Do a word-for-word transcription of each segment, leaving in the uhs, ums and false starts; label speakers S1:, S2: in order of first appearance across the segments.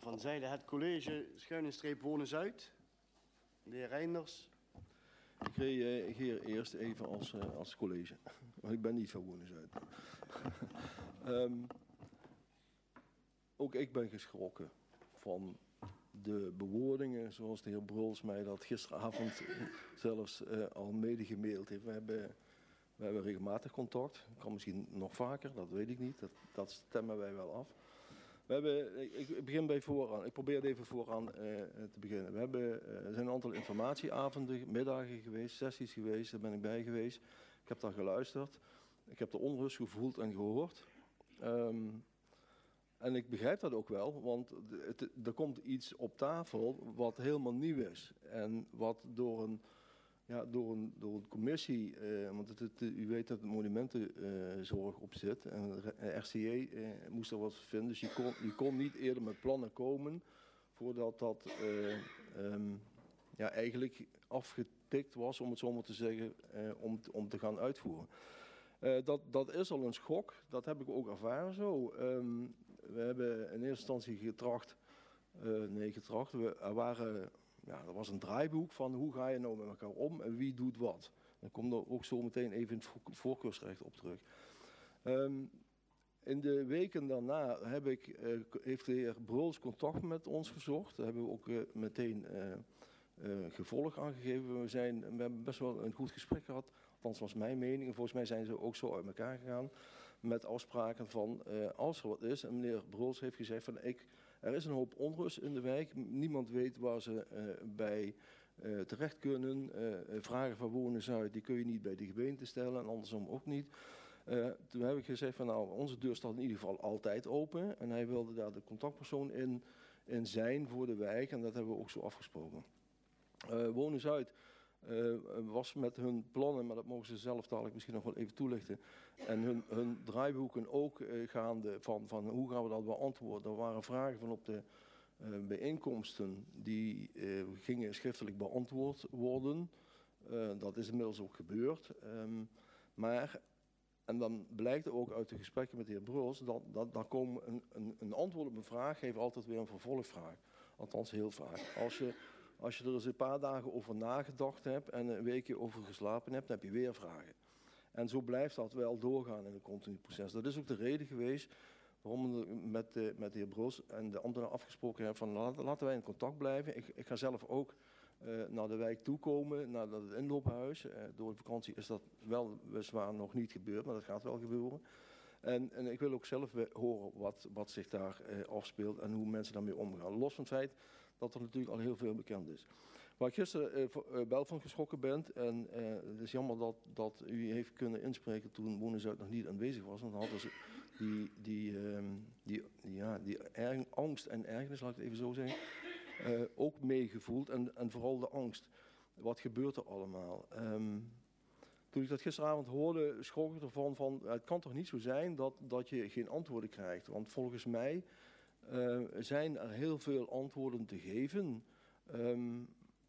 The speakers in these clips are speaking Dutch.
S1: van zijde het college schuine streep Wonen Zuid. De heer Reinders.
S2: Ik reageer eerst even als, uh, als college, want ik ben niet van Wonen Zuid. um, ook ik ben geschrokken van de bewoordingen zoals de heer Bruls mij dat gisteravond zelfs uh, al mede gemaild heeft. We hebben, we hebben regelmatig contact, kan misschien nog vaker, dat weet ik niet, dat, dat stemmen wij wel af. We hebben, ik, ik begin bij vooraan, ik probeer het even vooraan uh, te beginnen. We hebben, uh, er zijn een aantal informatieavonden, middagen geweest, sessies geweest, daar ben ik bij geweest. Ik heb daar geluisterd, ik heb de onrust gevoeld en gehoord. Um, en ik begrijp dat ook wel, want het, het, er komt iets op tafel wat helemaal nieuw is. En wat door een, ja, door een, door een commissie, uh, want het, het, u weet dat de monumentenzorg uh, op zit. En R C J uh, moest er wat vinden, dus je kon, je kon niet eerder met plannen komen voordat dat uh, um, ja, eigenlijk afgetikt was, om het zo maar te zeggen, uh, om, om te gaan uitvoeren. Uh, dat, dat is al een schok, dat heb ik ook ervaren zo. Um, we hebben in eerste instantie getracht, uh, nee getracht, we, er, waren, ja, er was een draaiboek van hoe ga je nou met elkaar om en wie doet wat. Dan komt er ook zo meteen even het voorkeursrecht op terug. Um, in de weken daarna heb ik, uh, heeft de heer Bruls contact met ons gezocht. Daar hebben we ook uh, meteen uh, uh, gevolg aangegeven. We, zijn, we hebben best wel een goed gesprek gehad. Althans was mijn mening. En volgens mij zijn ze ook zo uit elkaar gegaan. Met afspraken van uh, als er wat is. En meneer Bruls heeft gezegd van ik, er is een hoop onrust in de wijk. Niemand weet waar ze uh, bij uh, terecht kunnen. Uh, vragen van Wonen Zuid die kun je niet bij de gemeente stellen. En andersom ook niet. Uh, toen heb ik gezegd van nou onze deur staat in ieder geval altijd open. En hij wilde daar de contactpersoon in, in zijn voor de wijk. En dat hebben we ook zo afgesproken. Uh, Wonen Zuid uh, was met hun plannen, maar dat mogen ze zelf dadelijk misschien nog wel even toelichten. En hun, hun draaiboeken ook uh, gaande van, van hoe gaan we dat beantwoorden. Er waren vragen van op de uh, bijeenkomsten die uh, gingen schriftelijk beantwoord worden. Uh, dat is inmiddels ook gebeurd. Um, maar... En dan blijkt ook uit de gesprekken met de heer Bruls dat, dat, dat komen een, een, een antwoord op een vraag geeft altijd weer een vervolgvraag. Althans heel vaak. Als je, als je er eens een paar dagen over nagedacht hebt en een weekje over geslapen hebt, dan heb je weer vragen. En zo blijft dat wel doorgaan in een continu proces. Dat is ook de reden geweest waarom we met de, met de heer Bruls en de ambtenaren afgesproken hebben van laten wij in contact blijven. Ik, ik ga zelf ook Uh, naar de wijk toekomen, naar het inloophuis. Uh, door de vakantie is dat wel weliswaar nog niet gebeurd, maar dat gaat wel gebeuren. En, en ik wil ook zelf horen wat, wat zich daar uh, afspeelt en hoe mensen daarmee omgaan. Los van het feit dat er natuurlijk al heel veel bekend is. Waar ik gisteren uh, uh, wel van geschrokken ben, en uh, het is jammer dat, dat u heeft kunnen inspreken toen Wonen Zuid nog niet aanwezig was, want dan hadden ze die, die, um, die, die, ja, die erg, angst en ergernis, laat ik het even zo zeggen, Uh, ook meegevoeld en, en vooral de angst. Wat gebeurt er allemaal? Um, toen ik dat gisteravond hoorde, schrok ik ervan van, het kan toch niet zo zijn dat, dat je geen antwoorden krijgt? Want volgens mij uh, zijn er heel veel antwoorden te geven. Um,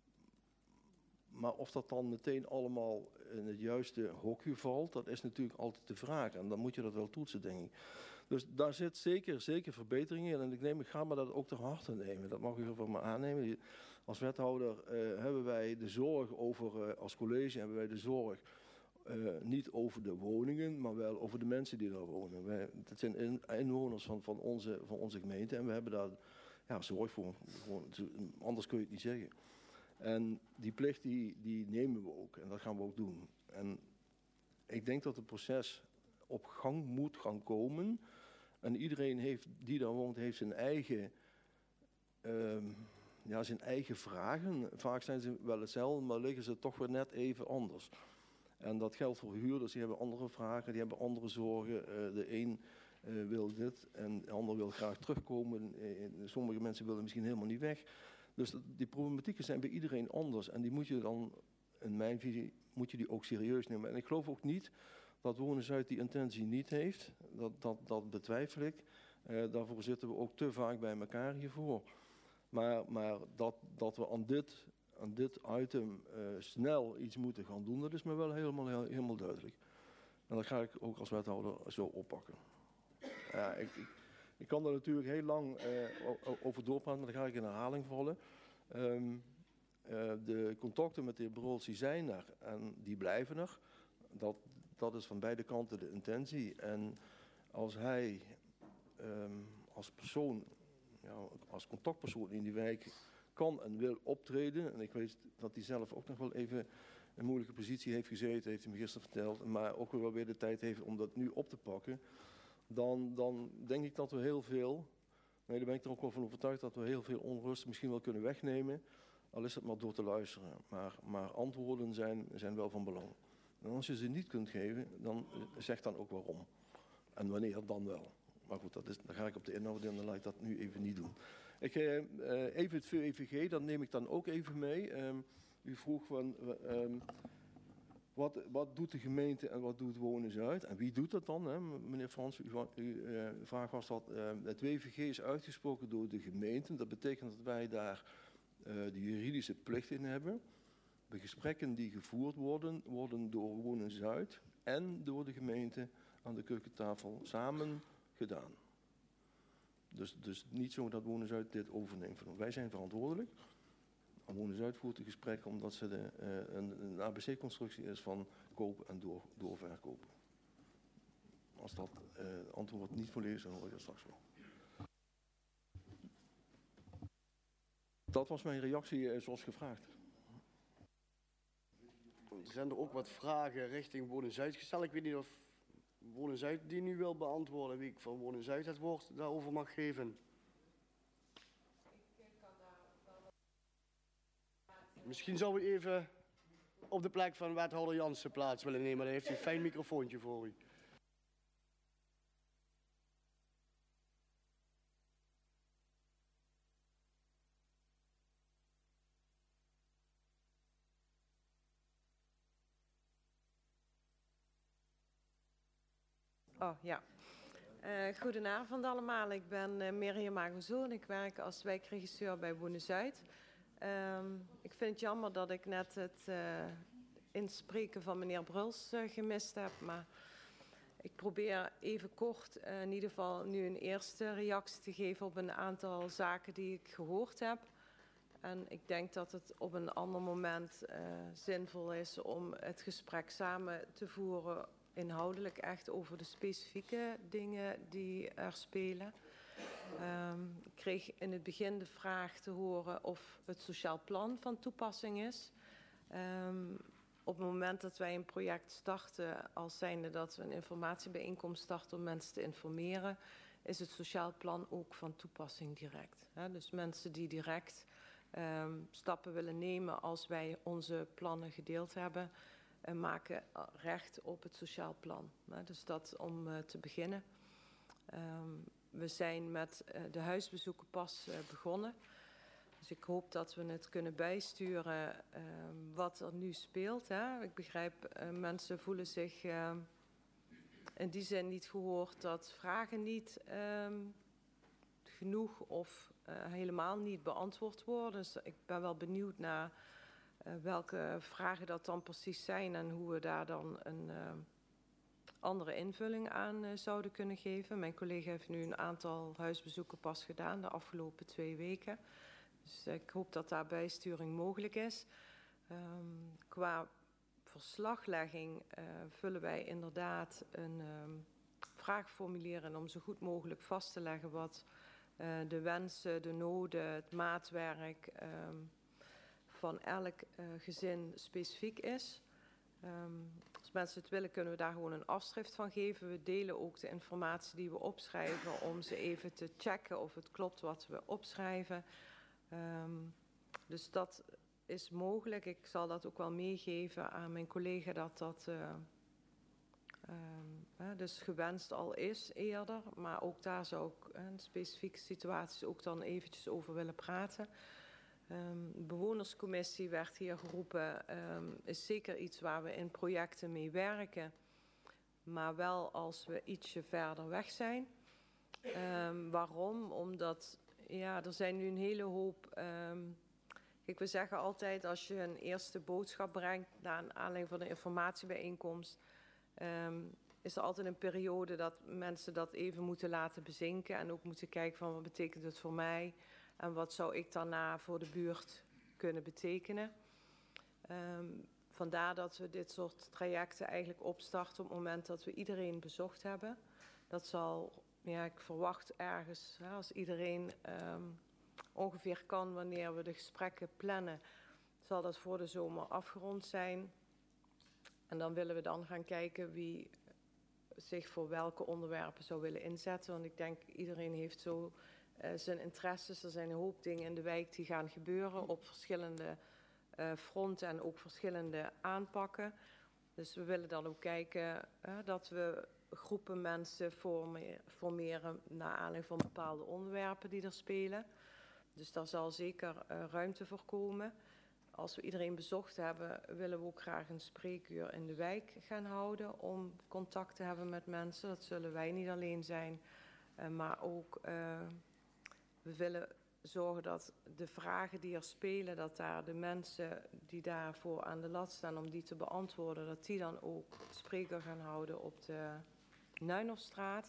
S2: maar of dat dan meteen allemaal in het juiste hokje valt, dat is natuurlijk altijd de vraag. En dan moet je dat wel toetsen, denk ik. Dus daar zit zeker, zeker verbetering in. En ik neem, ik ga me dat ook ter harte nemen. Dat mag u van me aannemen. Als wethouder uh, hebben wij de zorg over, uh, als college hebben wij de zorg uh, niet over de woningen, maar wel over de mensen die daar wonen. Wij, dat zijn in, inwoners van, van, onze, van onze gemeente en we hebben daar ja, zorg voor. Gewoon, anders kun je het niet zeggen. En die plicht die, die nemen we ook en dat gaan we ook doen. En ik denk dat het proces op gang moet gaan komen. En iedereen heeft, die daar woont heeft zijn eigen, uh, ja, zijn eigen vragen. Vaak zijn ze wel hetzelfde, maar liggen ze toch weer net even anders. En dat geldt voor huurders, die hebben andere vragen, die hebben andere zorgen. Uh, de een uh, wil dit en de ander wil graag terugkomen. Uh, sommige mensen willen misschien helemaal niet weg. Dus die problematieken zijn bij iedereen anders. En die moet je dan, in mijn visie, moet je die ook serieus nemen. En ik geloof ook niet dat Wonen Zuid die intentie niet heeft. Dat, dat, dat betwijfel ik. Uh, daarvoor zitten we ook te vaak bij elkaar hiervoor. Maar, maar dat, dat we aan dit, aan dit item uh, snel iets moeten gaan doen, dat is me wel helemaal, heel, helemaal duidelijk. En dat ga ik ook als wethouder zo oppakken. Ja, ik, ik, Ik kan daar natuurlijk heel lang uh, over doorpraten, maar dan ga ik in herhaling vallen. Um, uh, de contacten met de heer Bruls die zijn er en die blijven er. Dat, dat is van beide kanten de intentie. En als hij um, als persoon, ja, als contactpersoon in die wijk kan en wil optreden, en ik weet dat hij zelf ook nog wel even een moeilijke positie heeft gezeten, heeft hij me gisteren verteld, maar ook wel weer de tijd heeft om dat nu op te pakken, dan, dan denk ik dat we heel veel, nee, daar ben ik er ook wel van overtuigd, dat we heel veel onrust misschien wel kunnen wegnemen, al is het maar door te luisteren. Maar, maar antwoorden zijn, zijn wel van belang. En als je ze niet kunt geven, dan zeg dan ook waarom. En wanneer dan wel. Maar goed, dat is, dan ga ik op de inhoud in, dan laat ik dat nu even niet doen. Ik, uh, uh, even het V E V G, dat neem ik dan ook even mee. Um, u vroeg van, uh, um, wat, wat doet de gemeente en wat doet Wonen Zuid? En wie doet dat dan? Hè? Meneer Frans, uw, uw uh, vraag was dat uh, het W V G is uitgesproken door de gemeente. Dat betekent dat wij daar uh, de juridische plicht in hebben. De gesprekken die gevoerd worden, worden door Wonen Zuid en door de gemeente aan de keukentafel samen gedaan. Dus, dus niet zo dat Wonen Zuid dit overneemt. Wij zijn verantwoordelijk. Wonen Zuid voert de gesprekken omdat ze de, uh, een, een A B C-constructie is van kopen en door, doorverkopen. Als dat uh, antwoord niet volledig is, dan hoor je dat straks wel. Dat was mijn reactie uh, zoals gevraagd.
S1: Er zijn er ook wat vragen richting Wonen Zuid gesteld. Ik weet niet of Wonen Zuid die nu wil beantwoorden. Wie ik van Wonen Zuid het woord daarover mag geven. Misschien zou u even op de plek van wethouder Jansen plaats willen nemen. Dan heeft hij een fijn microfoontje voor u.
S3: Oh ja. Uh, goedenavond allemaal. Ik ben uh, Mirjam Magenzoon. Ik werk als wijkregisseur bij Wonen Zuid. Um, ik vind het jammer dat ik net het uh, inspreken van meneer Bruls uh, gemist heb. Maar ik probeer even kort uh, in ieder geval nu een eerste reactie te geven op een aantal zaken die ik gehoord heb. En ik denk dat het op een ander moment uh, zinvol is om het gesprek samen te voeren, inhoudelijk echt over de specifieke dingen die er spelen. Um, ik kreeg in het begin de vraag te horen of het sociaal plan van toepassing is. Um, op het moment dat wij een project starten, als zijnde dat we een informatiebijeenkomst starten om mensen te informeren, is het sociaal plan ook van toepassing direct. He, dus mensen die direct um, stappen willen nemen als wij onze plannen gedeeld hebben, uh, maken recht op het sociaal plan. He, dus dat om uh, te beginnen. Um, we zijn met uh, de huisbezoeken pas uh, begonnen. Dus ik hoop dat we het kunnen bijsturen uh, wat er nu speelt. Hè. Ik begrijp, uh, mensen voelen zich uh, in die zin niet gehoord dat vragen niet uh, genoeg of uh, helemaal niet beantwoord worden. Dus ik ben wel benieuwd naar uh, welke vragen dat dan precies zijn en hoe we daar dan een uh, andere invulling aan uh, zouden kunnen geven. Mijn collega heeft nu een aantal huisbezoeken pas gedaan de afgelopen twee weken. Dus ik hoop dat daar bijsturing mogelijk is. Um, qua verslaglegging uh, vullen wij inderdaad een um, vraagformulier in om zo goed mogelijk vast te leggen wat uh, de wensen, de noden, het maatwerk um, van elk uh, gezin specifiek is. Um, als mensen het willen, kunnen we daar gewoon een afschrift van geven. We delen ook de informatie die we opschrijven om ze even te checken of het klopt wat we opschrijven. Um, dus dat is mogelijk. Ik zal dat ook wel meegeven aan mijn collega dat dat uh, um, uh, dus gewenst al is eerder. Maar ook daar zou ik uh, in specifieke situaties ook dan eventjes over willen praten. Um, de bewonerscommissie werd hier geroepen, um, is zeker iets waar we in projecten mee werken. Maar wel als we ietsje verder weg zijn. Um, waarom? Omdat ja, er zijn nu een hele hoop. Um, kijk, we zeggen altijd als je een eerste boodschap brengt naar aanleiding van de informatiebijeenkomst, um, is er altijd een periode dat mensen dat even moeten laten bezinken. En ook moeten kijken van wat betekent het voor mij. En wat zou ik daarna voor de buurt kunnen betekenen. Um, vandaar dat we dit soort trajecten eigenlijk opstarten op het moment dat we iedereen bezocht hebben. Dat zal, ja, ik verwacht ergens, hè, als iedereen um, ongeveer kan wanneer we de gesprekken plannen, zal dat voor de zomer afgerond zijn. En dan willen we dan gaan kijken wie zich voor welke onderwerpen zou willen inzetten. Want ik denk iedereen heeft zo uh, zijn interesses. Er zijn een hoop dingen in de wijk die gaan gebeuren op verschillende uh, fronten en ook verschillende aanpakken. Dus we willen dan ook kijken uh, dat we groepen mensen formeren naar aanleiding van bepaalde onderwerpen die er spelen. Dus daar zal zeker uh, ruimte voor komen. Als we iedereen bezocht hebben, willen we ook graag een spreekuur in de wijk gaan houden om contact te hebben met mensen. Dat zullen wij niet alleen zijn, uh, maar ook uh, we willen zorgen dat de vragen die er spelen, dat daar de mensen die daarvoor aan de lat staan om die te beantwoorden, dat die dan ook spreekuur gaan houden op de Nuinhofstraat.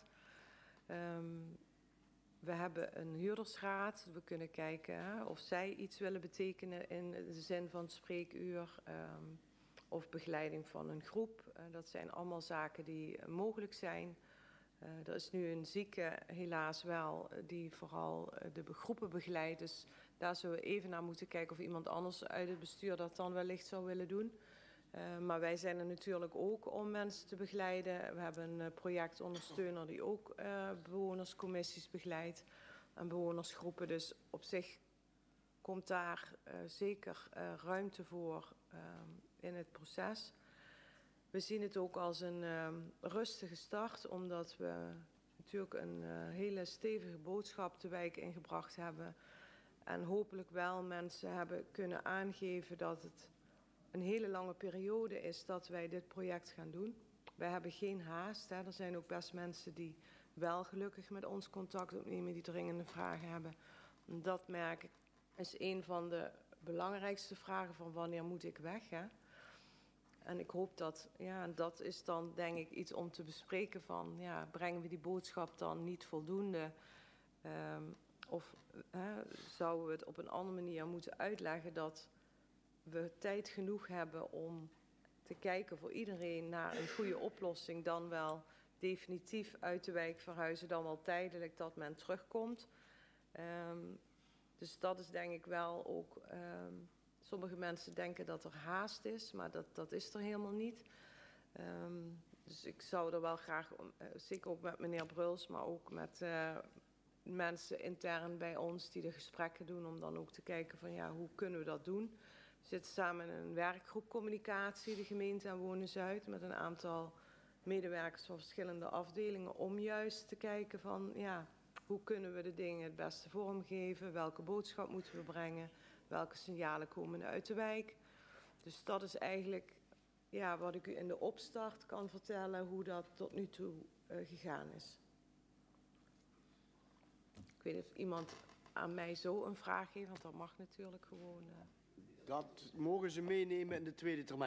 S3: Um, We hebben een huurdersraad. We kunnen kijken hè, of zij iets willen betekenen in de zin van spreekuur um, of begeleiding van een groep. Uh, dat zijn allemaal zaken die uh, mogelijk zijn. Uh, er is nu een zieke helaas wel uh, die vooral uh, de groepen begeleidt. Dus daar zullen we even naar moeten kijken of iemand anders uit het bestuur dat dan wellicht zou willen doen. Uh, maar wij zijn er natuurlijk ook om mensen te begeleiden. We hebben een uh, projectondersteuner die ook uh, bewonerscommissies begeleidt en bewonersgroepen. Dus op zich komt daar uh, zeker uh, ruimte voor uh, in het proces. We zien het ook als een uh, rustige start, omdat we natuurlijk een uh, hele stevige boodschap de wijk ingebracht hebben. En hopelijk wel mensen hebben kunnen aangeven dat het een hele lange periode is dat wij dit project gaan doen. Wij hebben geen haast. Hè. Er zijn ook best mensen die wel gelukkig met ons contact opnemen, die dringende vragen hebben. Dat merk ik is een van de belangrijkste vragen van wanneer moet ik weg. Hè? En ik hoop dat, ja, dat is dan denk ik iets om te bespreken van, ja, brengen we die boodschap dan niet voldoende? Um, of hè, zouden we het op een andere manier moeten uitleggen dat we tijd genoeg hebben om te kijken voor iedereen naar een goede oplossing, dan wel definitief uit de wijk verhuizen, dan wel tijdelijk dat men terugkomt. Um, dus dat is denk ik wel ook, um, sommige mensen denken dat er haast is, maar dat, dat is er helemaal niet. Um, dus ik zou er wel graag, uh, zeker ook met meneer Bruls, maar ook met uh, mensen intern bij ons die de gesprekken doen, om dan ook te kijken van ja, hoe kunnen we dat doen? We zitten samen in een werkgroep communicatie, de gemeente en Wonen Zuid, met een aantal medewerkers van verschillende afdelingen, om juist te kijken van ja, hoe kunnen we de dingen het beste vormgeven, welke boodschap moeten we brengen, welke signalen komen uit de wijk. Dus dat is eigenlijk ja, wat ik u in de opstart kan vertellen, hoe dat tot nu toe uh, gegaan is. Ik weet niet of iemand aan mij zo een vraag heeft, want dat mag natuurlijk gewoon. Uh...
S1: Dat mogen ze meenemen in de tweede termijn.